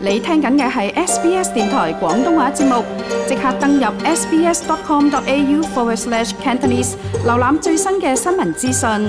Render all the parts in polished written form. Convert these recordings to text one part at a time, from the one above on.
你聽緊嘅係 SBS 電台廣東話節目，即刻登入 sbs.com.au/Cantonese 瀏覽最新嘅新聞資訊。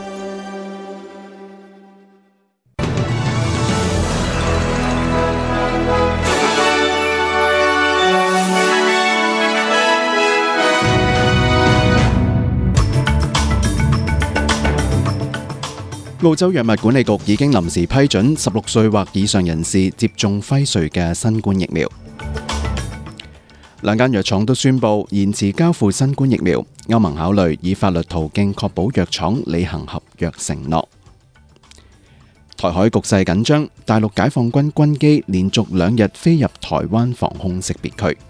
澳洲藥物管理局已經臨時批准16歲或以上人士接種輝瑞嘅新冠疫苗。兩間藥廠都宣布延遲交付新冠疫苗。歐盟考慮以法律途徑確保藥廠履行合約承諾。台海局勢緊張，大陸解放軍軍機連續2日飛入台灣防空識別區。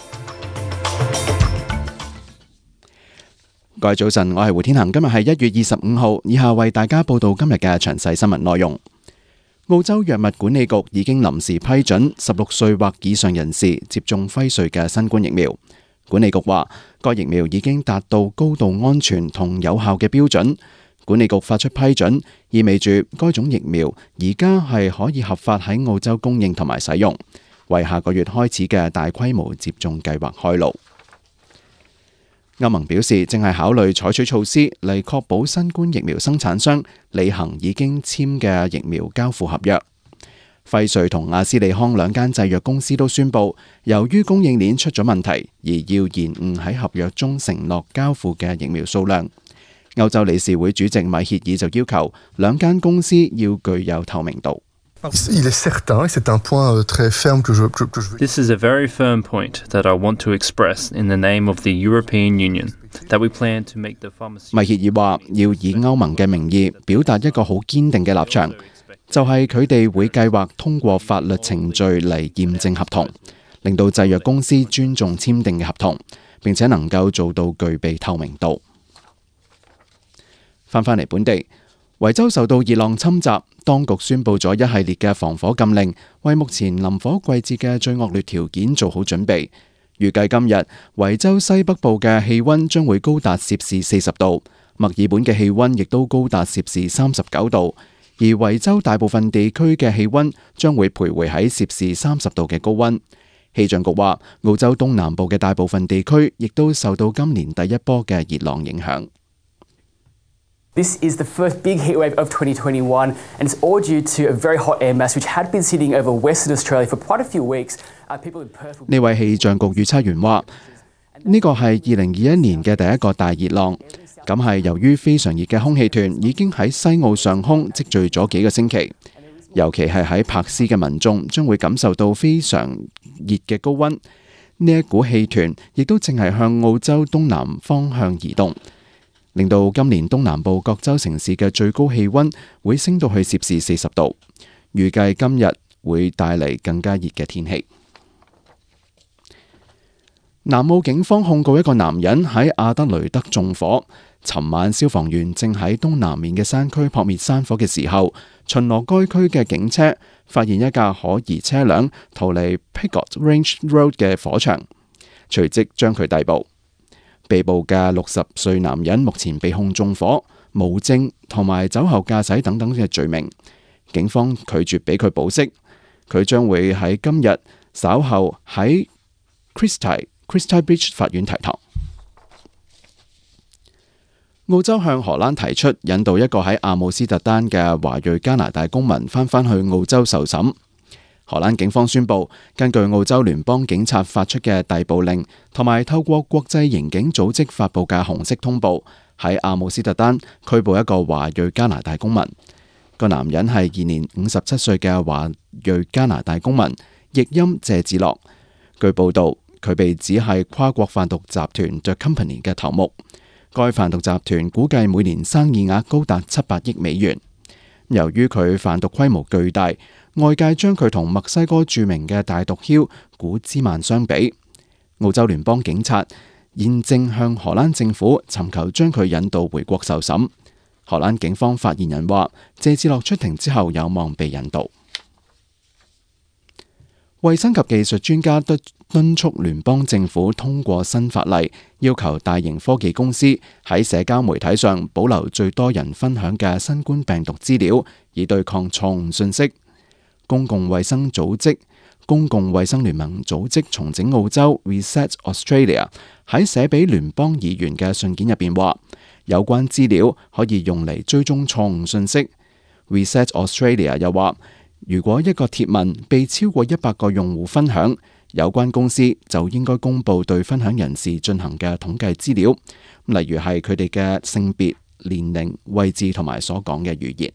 各位早晨，我係胡天恒，今日係1月25號，以下為大家報道今日嘅詳細新聞內容。澳洲藥物管理局已經臨時批准16歲或以上人士接種輝瑞嘅新冠疫苗。管理局話，該疫苗已經達到高度安全同有效嘅標準。管理局發出批准，意味住該種疫苗而家係可以合法喺澳洲供應同埋使用，為下個月開始嘅大規模接種計劃開路。歐盟表示，正係考慮採取措施嚟確保新冠疫苗生產商履行已經簽嘅疫苗交付合約。輝瑞同阿斯利康兩間製藥公司都宣布，由於供應鏈出咗問題，而要延誤喺合約中承諾交付嘅疫苗數量。歐洲理事會主席米歇爾就要求兩間公司要具有透明度。 This is a very firm point that I want to express in the name of the European Union, that we plan to make the pharmaceutical... 米歇爾話要以歐盟嘅名義表達一個好堅定嘅立場，就係佢哋會計劃通過法律程序嚟驗證合同，令到製藥公司尊重簽訂嘅合同，並且能夠做到具備透明度。翻嚟本地，維州受到熱浪侵襲，當局宣布咗一系列嘅防火禁令，為目前臨火季節嘅最惡劣條件做好準備。預計今日維州西北部嘅氣溫將會高達攝氏40度，墨爾本嘅氣溫亦都高達攝氏39度，而維州大部分地區嘅氣溫將會徘徊喺攝氏30度嘅高溫。氣象局話，澳洲東南部嘅大部分地區亦都受到今年第一波嘅熱浪影響。 This is the first big heatwave of 2021, and it's all due to a very hot air mass which had been sitting over Western Australia for quite a few weeks. People in Perth... 呢位氣象局預測員話，呢個係2021年嘅第一個大熱浪，咁係由於非常熱嘅空氣團已經喺西澳上空積聚咗幾個星期，尤其係喺珀斯嘅民眾將會感受到非常熱嘅高溫。呢一股氣團亦都正係向澳洲東南方向移動，令到今年東南部各州城市嘅最高氣溫會升到去攝氏40度，預計今日會帶嚟更加熱嘅天氣。南澳警方控告一個男人喺阿德雷德縱火。尋晚消防員正喺東南面嘅山區撲滅山火嘅時候，巡邏該區嘅警車發現一架可疑車輛逃離 Pigott Range Road 嘅火場，隨即將佢逮捕。被捕嘅60歲男人目前被控縱火、無證同埋酒後駕駛等等嘅罪名。警方拒絕俾佢保釋，佢將會喺今日稍後喺 Christie Beach 法院提堂。澳洲向荷蘭提出引渡一個喺阿姆斯特丹嘅華裔加拿大公民返去澳洲受審。荷蘭警方宣布，根據澳洲聯邦警察發出嘅逮捕令，同埋透過國際刑警組織發布嘅紅色通報，喺阿姆斯特丹拘捕一個華裔加拿大公民。個男人係現年57歲嘅華裔加拿大公民，譯音謝志樂。據報道，佢被指係跨國販毒集團 The Company 嘅頭目。該販毒集團估計每年生意額高達700億美元。由於佢販毒規模巨大，外界將佢同墨西哥著名嘅大毒梟古茲曼相比。澳洲聯邦警察現正向荷蘭政府尋求將佢引渡回國受審。荷蘭警方發言人話，謝志樂出庭之後有望被引渡。衛生及技術專家敦促聯邦政府通過新法例，要求大型科技公司喺社交媒體上保留最多人分享嘅新冠病毒資料，以對抗錯誤信息。 公共衛生聯盟組織重整澳洲 Reset Australia 喺寫俾聯邦議員嘅信件入邊話，有關資料可以用嚟追蹤錯誤信息。Reset Australia 又話，如果一個貼文被超過100個用戶分享，有關公司就應該公佈對分享人士進行嘅統計資料，例如係佢哋嘅性別、年齡、位置同埋所講嘅語言。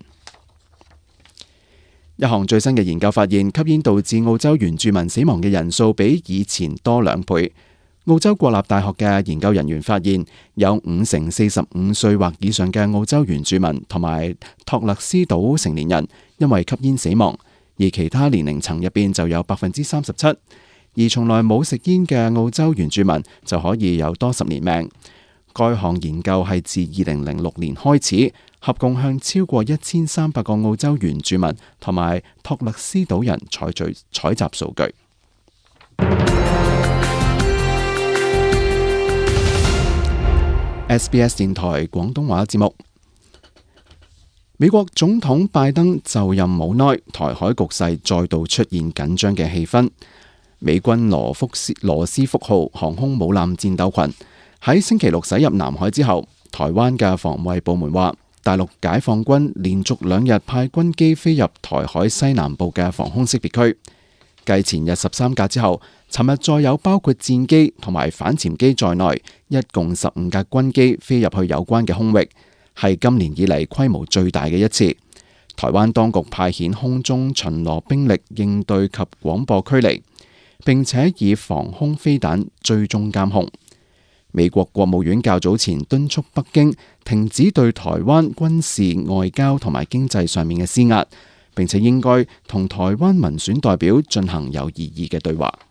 一項最新嘅研究發現，吸煙導致澳洲原住民死亡嘅人數比以前多2倍。澳洲國立大學嘅研究人員發現，有5成45歲或以上嘅澳洲原住民同埋托勒斯島成年人因為吸煙死亡，而其他年齡層入邊就有37%，而從來冇食煙嘅澳洲原住民就可以有多10年命。該項研究係自2006年開始，合共向超過1300個澳洲原住民同埋托勒斯島人採集數據。SBS 電台廣東話節目。美國總統拜登就任冇耐，台海局勢再度出現緊張嘅氣氛。美軍羅斯福號航空母艦戰鬥群喺星期六駛入南海之後，台灣嘅防衛部門話，大陸解放軍連續2日派軍機飛入台海西南部嘅防空識別區。繼前日13架之後，尋日再有包括戰機同埋反潛機在內，一共15架軍機飛入去有關嘅空域，係今年以嚟規模最大嘅一次。台灣當局派遣空中巡邏兵力應對及廣播驅離，並且以防空飛彈追蹤監控。美國國務院較早前敦促北京停止對台灣軍事、外交同埋經濟上面嘅施壓，並且應該同台灣民選代表進行有意義嘅對話。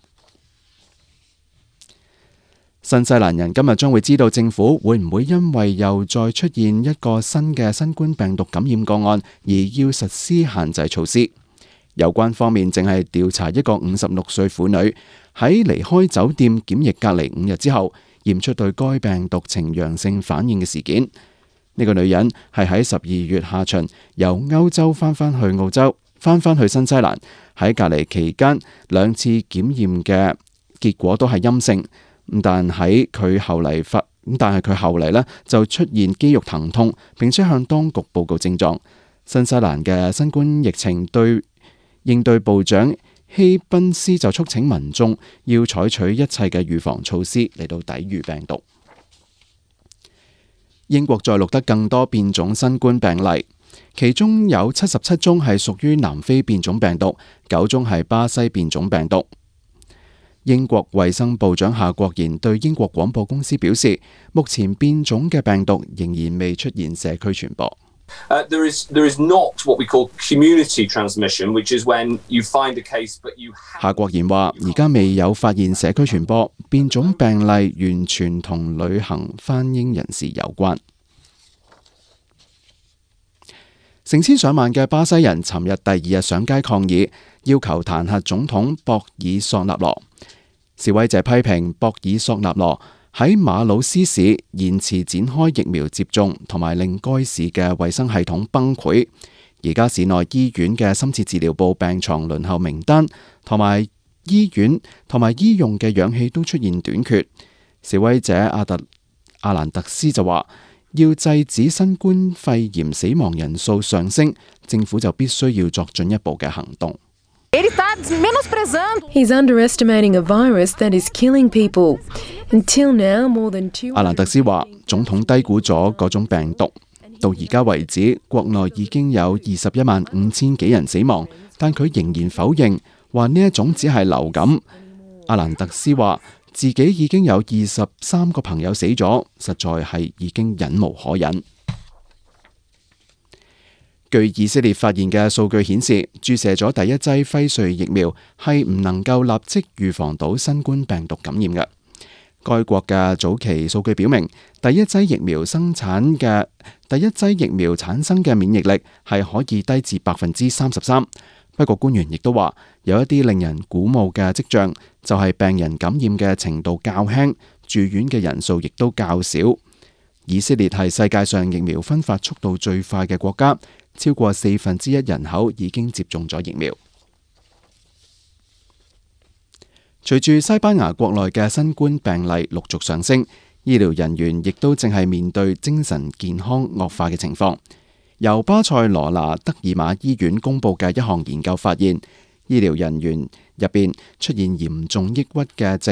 新西蘭人今日將會知道政府會唔會因為又再出現一個新嘅新冠病毒感染個案而要實施限制措施。有關方面正係調查一個56歲婦女喺離開酒店檢疫隔離5日之後驗出對該病毒呈陽性反應嘅事件。呢個女人係喺12月下旬由歐洲翻返去新西蘭，喺隔離期間2次檢驗嘅結果都係陰性。但係佢後嚟呢就出現肌肉疼痛，並且向當局報告症狀。新西蘭嘅新冠疫情應對部長希賓斯就促請民眾要採取一切嘅預防措施嚟到抵禦病毒。英國再錄得更多變種新冠病例，其中有77宗係屬於南非變種病毒，9宗係巴西變種病毒。英國衛生部長夏國賢對英國廣播公司表示，目前變種嘅病毒仍然未出現社區傳播。 There is not what we call community transmission, which is when you find a case, but you have... 夏國賢話：而家未有發現社區傳播，變種病例完全同旅行返英人士有關。成千上萬嘅巴西人尋日第2日上街抗議，要求彈劾總統博爾索納羅。示威者批評博爾索納羅喺馬魯斯市延遲展開疫苗接種，同埋令該市嘅衛生系統崩潰。而家市內醫院嘅深切治療部病床輪候名單同埋醫院同埋醫用嘅氧氣都出現短缺。示威者阿蘭特斯就話，要制止新冠肺炎死亡人數上升，政府就必須要作進一步嘅行動。 He's underestimating a virus that is killing people. Until now, more than 200... 阿蘭特斯話，總統低估咗嗰種病毒。到而家為止，國內已經有215000幾人死亡，但佢仍然否認，話呢一種只係流感。阿蘭特斯話，自己已經有23個朋友死咗，實在係已經忍無可忍。據以色列發現嘅數據顯示，注射咗第一劑輝瑞疫苗係唔能夠立即預防到新冠病毒感染嘅。該國嘅早期數據表明，第一劑疫苗產生嘅免疫力係可以低至33%。不過官員亦都話，有一啲令人鼓舞嘅跡象，就係病人感染嘅程度較輕，住院嘅人數亦都較少。以色列係世界上疫苗分發速度最快嘅國家，超過1/4人口已經接種咗疫苗。 隨住西班牙國內嘅新冠病例陸續上升，醫療人員亦都正係面對精神健康惡化嘅情況。由巴塞羅那德爾馬醫院公佈嘅一項研究發現，醫療人員入邊出現嚴重抑鬱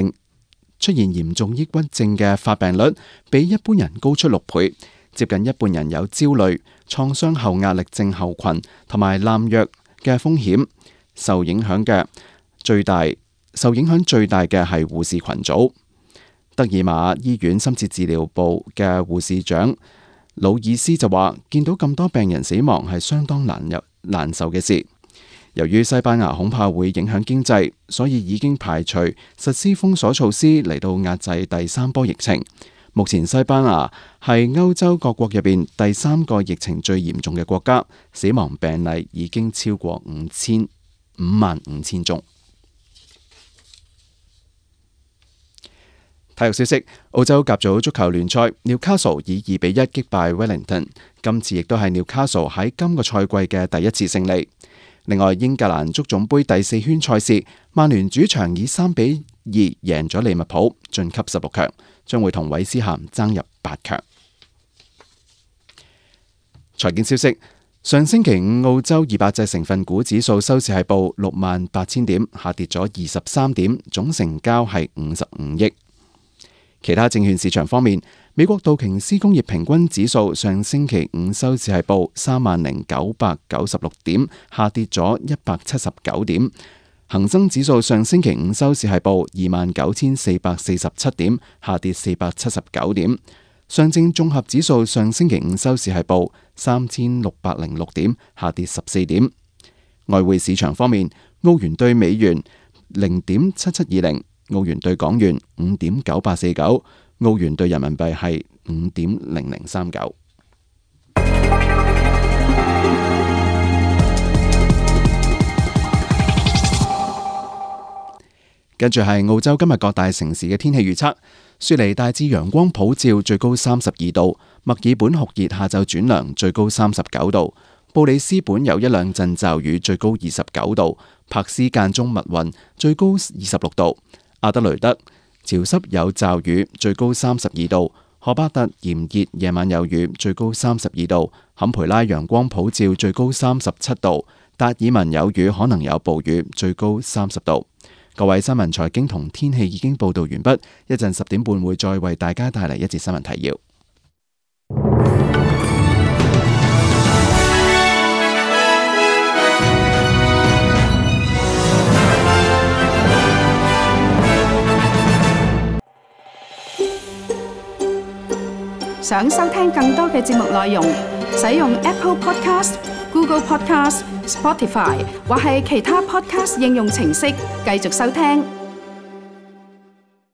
症嘅發病率比一般人高出6倍，接近一半人有焦慮、創傷後壓力症候群同埋濫藥嘅風險。受影響最大嘅係護士群組。德爾馬醫院深切治療部嘅護士長魯爾斯就話，見到咁多病人死亡係相當難受嘅事。由於西班牙恐怕會影響經濟，所以已經排除實施封鎖措施嚟到壓制第3波疫情。目前西班牙係歐洲各國入邊第3個疫情最嚴重嘅國家，死亡病例已經超過55000宗。體育消息：澳洲甲組足球聯賽，紐卡素以2-1擊敗 Wellington， 今次亦都係紐卡素喺今個賽季嘅第一次勝利。另外，英格蘭足總杯第4圈賽事，曼聯主場以3-2贏咗利物浦，晉級16強，將會同韋斯咸爭入8強。財經消息：上星期五澳洲200隻成分股指數收市係報68000點，下跌咗23點，總成交係55億。其他證券市場方面，美國道瓊斯工業平均指數上星期五收市係報30996點，下跌咗179點。恒生指數上星期五收市係報29447點，下跌479點。上證綜合指數上星期五收市係報3606點，下跌14點。外匯市場方面，澳元兌美元0.7720，澳元兌港元5.9849，澳元兌人民幣係5.0039。跟住係澳洲今日各大城市嘅天氣預測：雪梨大致陽光普照，最高32度；墨爾本酷熱，下晝轉涼，最高39度；布里斯本有一兩陣驟雨，最高29度；柏斯間中密雲，最高26度；阿德雷德潮濕有驟雨，最高32度；荷巴特炎熱，夜晚有雨，最高32度；坎培拉陽光普照，最高37度；達爾文有雨，可能有暴雨，最高30度。各位新聞財經同天氣已經報道完畢，一陣10點半會再為大家帶嚟一節新聞提要。 想收聽更多嘅節目內容，使用 Apple Podcast、Google Podcast、Spotify 或係其他 Podcast 應用程式繼續收聽。